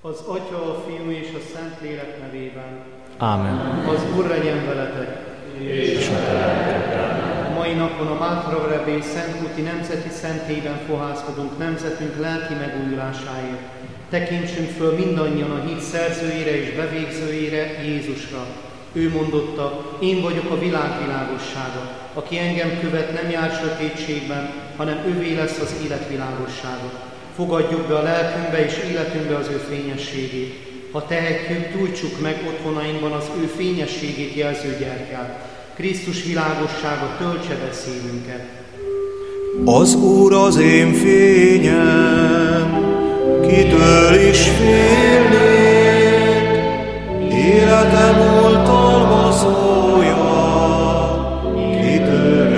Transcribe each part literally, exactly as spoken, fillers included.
Az Atya, a Fiú és a Szentlélek nevében. Ámen. Az Úr legyen veletek. És a mai napon a Mátra Rebély Szentkúti Nemzeti Szentélyben fohászkodunk nemzetünk lelki megújulásáért. Tekintsünk föl mindannyian a hit szerzőjére és bevégzőjére, Jézusra. Ő mondotta, én vagyok a világ világossága. Aki engem követ, nem jár sötétségben, hanem ővé lesz az élet világossága. Fogadjuk be a lelkünkbe és életünkbe az ő fényességét. Ha tehetjük, gyújtsuk meg otthonainkban az ő fényességét jelző gyertyát. Krisztus világossága töltse be szívünket. Az Úr az én fényem, kitől is félnék, életem oltalmazója, kitől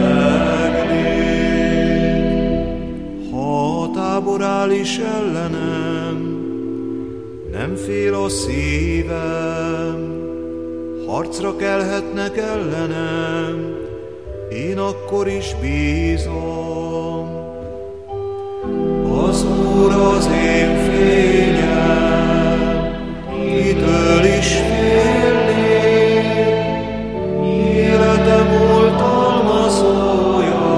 rettegnék. Ha a tábor áll is ellenem, nem fél a szívem, harcra kelhetnek ellenem, én akkor is bízom. Az Úr az én fényem, kitől is félnék, életem oltalmazója,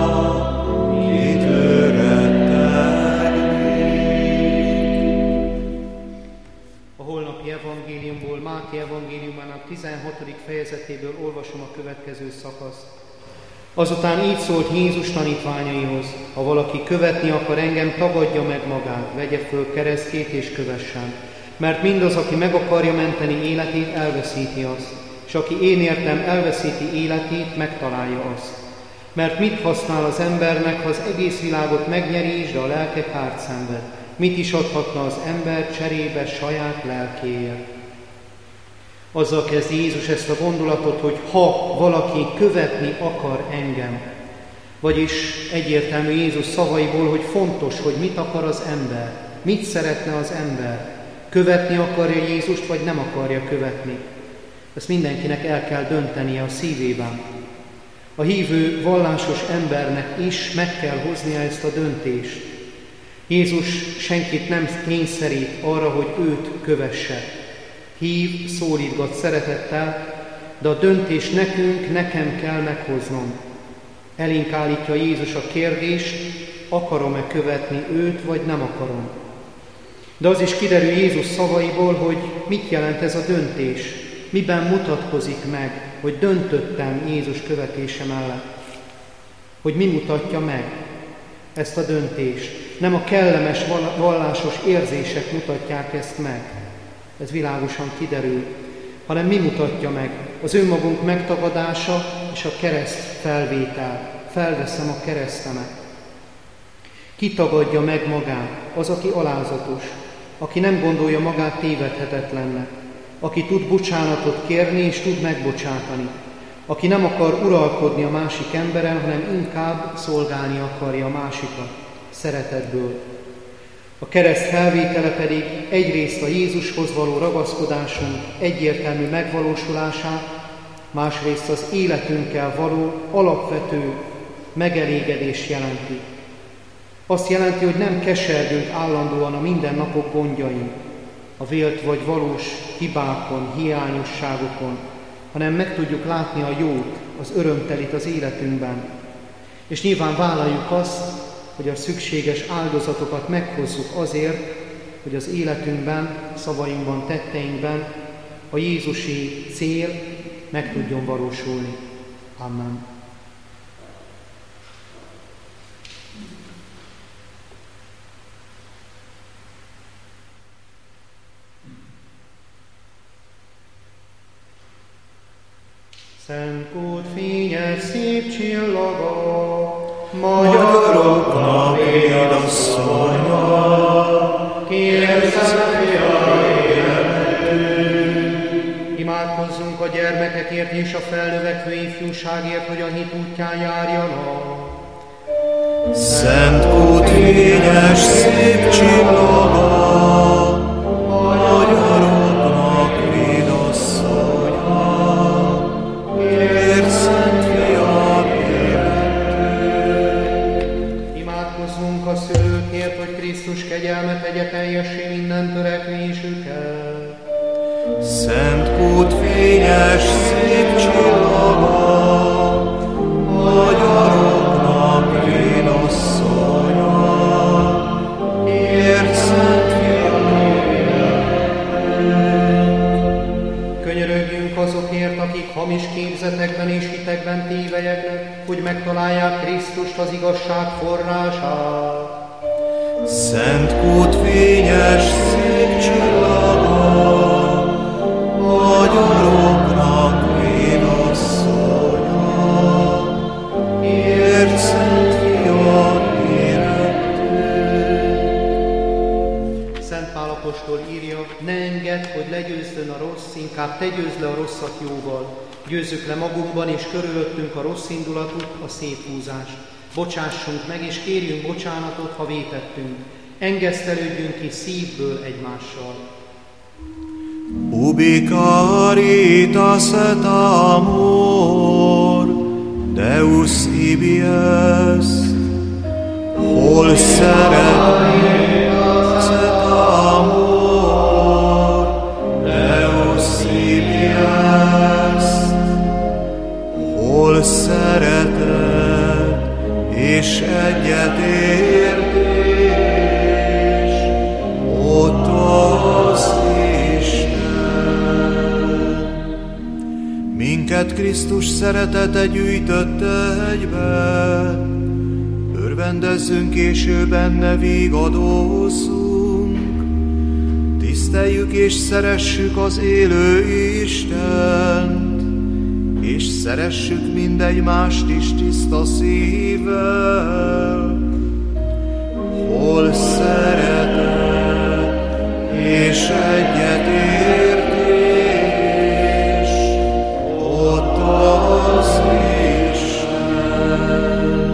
kitől rettegnék. A holnapi evangéliumból, Máté evangéliumának tizenhatodik fejezetéből olvasom a következő szakaszt. Azután így szólt Jézus tanítványaihoz: ha valaki követni akar engem, tagadja meg magát, vegye föl keresztjét és kövessen. Mert mindaz, aki meg akarja menteni életét, elveszíti azt, és aki én értem elveszíti életét, megtalálja azt. Mert mit használ az embernek, ha az egész világot megnyeri is, de a lelke kárt szenved? Mit is adhatna az ember cserébe saját lelkéért? Azzal kezdi Jézus ezt a gondolatot, hogy ha valaki követni akar engem, vagyis egyértelmű Jézus szavaiból, hogy fontos, hogy mit akar az ember, mit szeretne az ember, követni akarja Jézust, vagy nem akarja követni. Ezt mindenkinek el kell döntenie a szívében. A hívő, vallásos embernek is meg kell hoznia ezt a döntést. Jézus senkit nem kényszerít arra, hogy őt kövesse. Hív, szólítgat szeretettel, de a döntés nekünk, nekem kell meghoznom. Elénk állítja Jézus a kérdést, akarom-e követni őt, vagy nem akarom. De az is kiderül Jézus szavaiból, hogy mit jelent ez a döntés, miben mutatkozik meg, hogy döntöttem Jézus követése mellett. Hogy mi mutatja meg ezt a döntést. Nem a kellemes vallásos érzések mutatják ezt meg, ez világosan kiderül, hanem mi mutatja meg? Az önmagunk megtagadása és a kereszt felvétel. Felveszem a keresztemet. Ki tagadja meg magát? Az, aki alázatos, aki nem gondolja magát tévedhetetlennek, aki tud bocsánatot kérni és tud megbocsátani, aki nem akar uralkodni a másik emberen, hanem inkább szolgálni akarja a másikat szeretetből. A kereszt felvétele pedig egyrészt a Jézushoz való ragaszkodásunk egyértelmű megvalósulását, másrészt az életünkkel való alapvető megelégedést jelenti. Azt jelenti, hogy nem kesergünk állandóan a mindennapok gondjain, a vélt vagy valós hibákon, hiányosságokon, hanem meg tudjuk látni a jót, az örömtelit az életünkben. És nyilván vállaljuk azt, hogy a szükséges áldozatokat meghozzuk azért, hogy az életünkben, szavainkban, tetteinkben a jézusi cél meg tudjon valósulni. Amen. Szent Kút fényes szép csillaga, magyaroknak édasszonya, kérem Szent Fia életünk. Imádkozzunk a gyermekekért és a felnövekvő ifjúságért, hogy a hit útján járjanak. Szent Kút fényes szép csillaga, magyaroknak édasszonya, kérj Szent Fia Imádkozzunk a szülőkért, hogy Krisztus kegyelme tegye teljessé minden törekvésüket. Szent kút fényes, szép csillaga, magyaroknak vénasszonya, ért szent Könyörögjünk azokért, akik hamis képzetekben és hitekben tévelyegnek, hogy megtalálják Krisztust, az igazság forrását. Szent kút fényes, szép csillaga, magyaroknak vénasszonya, ért szent fiat érettünk. Szent Pál apostol írja, ne engedd, hogy legyőzzön a rossz, inkább te győzd le a rosszat jóval. Győzzük le magunkban és körülöttünk a rossz indulatut, a széthúzást. Bocsássunk meg és kérjünk bocsánatot, ha vétettünk. Engesztelődjünk ki szívből egymással. Ubi caritas et amor, Deus ibi est, hol szeretet et amor, Deus ibi est, hol szeretet és egyetértés, ott az minket Krisztus szeretete gyűjtötte egybe, örvendezzünk és benne vigadózzunk, tiszteljük és szeressük az élő Istent, és szeressük mindegymást is tiszta szívvel. Hol szeretet és egyetértés, ott az Isten.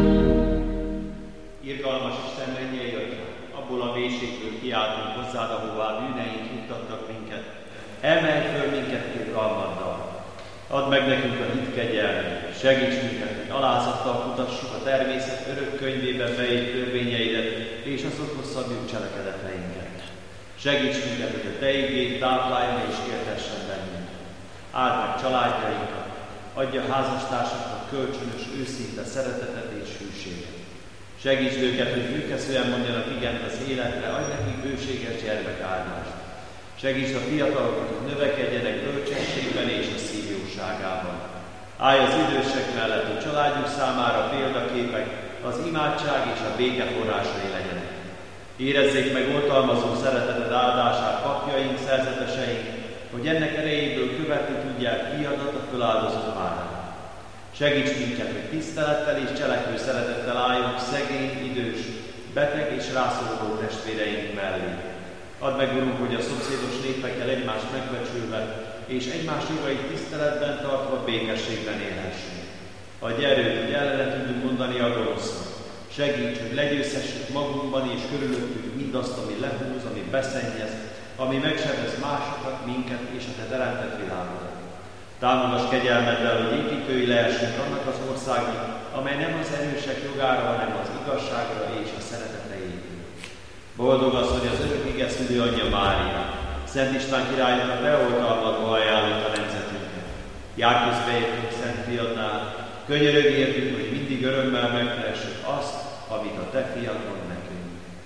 Irgalmas Isten, mennyei Atyám, abból a mélységből kiáltunk hozzád, ahová bűneink juttattak minket. Emelj föl minket irgalmaddal. Add meg nekünk a hit kegyelmet, segíts minket, hogy alázattal kutassuk a természet örök könyvében beírt törvényeidet és azokhoz szabjuk cselekedeteinket. Segíts minket, hogy a Te igéd tápláljon és értessen bennünket. Áld meg családjainkat, adja házastársaknak kölcsönös, őszinte szeretetet és hűséget. Segítsd őket, hogy fülkeszűen mondjanak igent az életre, adj nekik bőséges gyermekáldást. Segítsd a fiatalokat, hogy növekedjenek bölcsességben és a szívjóságában. Állj az idősek mellett, hogy családjuk számára példaképek, az imádság és a béke forrásai legyenek. Érezzék meg oltalmazó szereteted áldását papjaink, szerzeteseink, hogy ennek erejéből követni tudják fiadat a föláldozott várát. Segíts minket, hogy tisztelettel és cselekvő szeretettel álljunk szegény, idős, beteg és rászoruló testvéreink mellé. Add meg, Urunk, hogy a szomszédos népekkel egymást megbecsülve és egymás jogait tiszteletben tartva békességben élhessünk. Adj erőt, hogy ellene tudjunk mondani a gonosznak. Segíts, hogy legyőzhessük magunkban és körülöttünk mindazt, ami lehúz, ami beszennyez, ami megsebez másokat, minket és a Te teremtett világodat. Támogass kegyelmeddel, hogy építői lehessünk annak az országnak, amely nem az erősek jogára, hanem az igazságra és a szeretetre épül. Boldog az, hogy az örök ige szülő anyja Mária, Szent István királynak a beoltalmadva ajánlott a nemzetünket. Jár közbeértünk Szent Fiadnál, könyörög értünk, hogy mindig örömmel megkeressük azt, amit a Te fiad mond nekünk.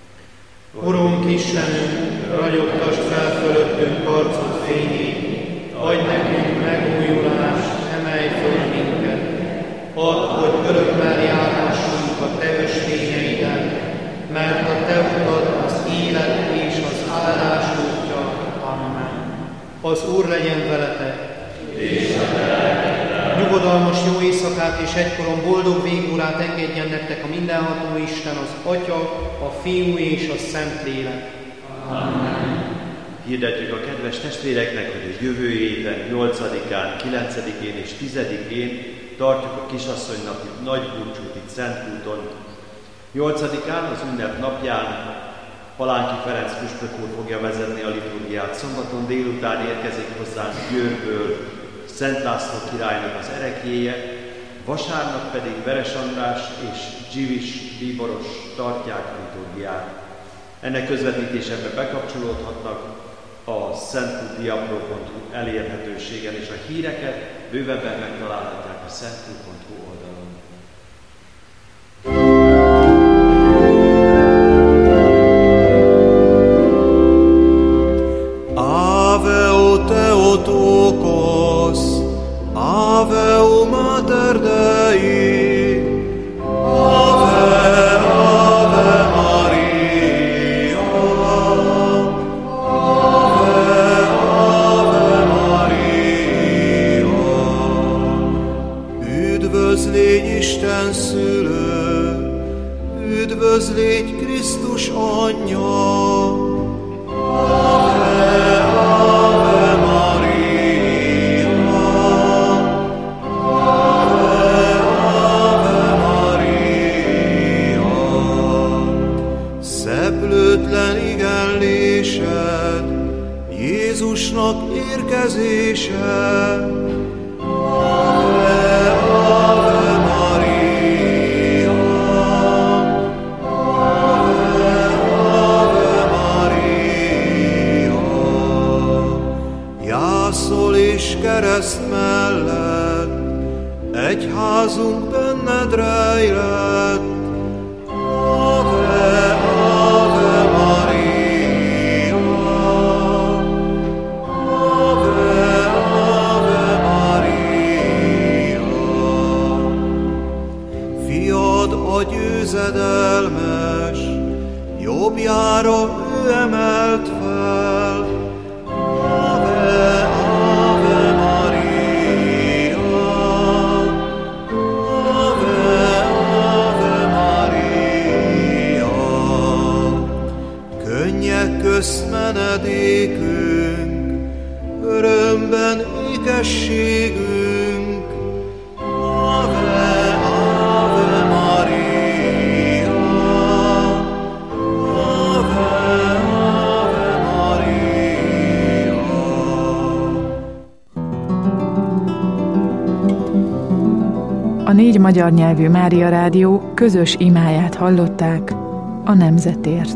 Urunk Istenünk, ragyogtasd fel fölöttünk arcod fényét, adj nekünk megújulást, emelj föl minket. Add, hogy örömmel járhassunk a Te ösvényeiden, mert a Te utad az élet és az áldás útja. Amen. Az Úr legyen veletek, és a te lelkeddel. Nyugodalmas jó éjszakát és egykoron boldog végórát engedjen nektek a mindenható Isten, az Atya, a Fiú és a Szentlélek. Amen. Hirdetjük a kedves testvéreknek, hogy a jövő éven, nyolcadikán, kilencedikén és tizedikén tartjuk a kisasszonynapi nagy búcsút itt Szentkúton. nyolcadikán az ünnep napján Palánki Ferenc püspök úr fogja vezetni a liturgiát. Szombaton délután érkezik hozzánk Győrből Szent László királynak az ereklyéje, vasárnap pedig Veres András és Zsivis bíboros tartják a liturgiát. Ennek közvetítésebe bekapcsolódhatnak a szentklub.diapro pont hu elérhetőségen, és a híreket bővebben megtalálhatják a szentklub pont hu oldalon. Ave o Theotokos, Ave o Mater Dei, Ave, Ave Maria, Ave, Ave Maria. Üdvözlégy Isten szülő, üdvözlégy Krisztus anyja, Jézusnak érkezése. Ave, Ave Maria, Ave, Ave Maria. Jászol és kereszt mellett, egyházunk benned rejlett. Ave, Ave Maria, a győzedelmes, jobbjára ő emelt fel. Ave, Ave Maria, Ave, Ave Maria. Könnyek közt menedékünk, örömben ékességünk. Ave, Ave Maria, a négy magyar nyelvű Mária Rádió közös imáját hallották a nemzetért.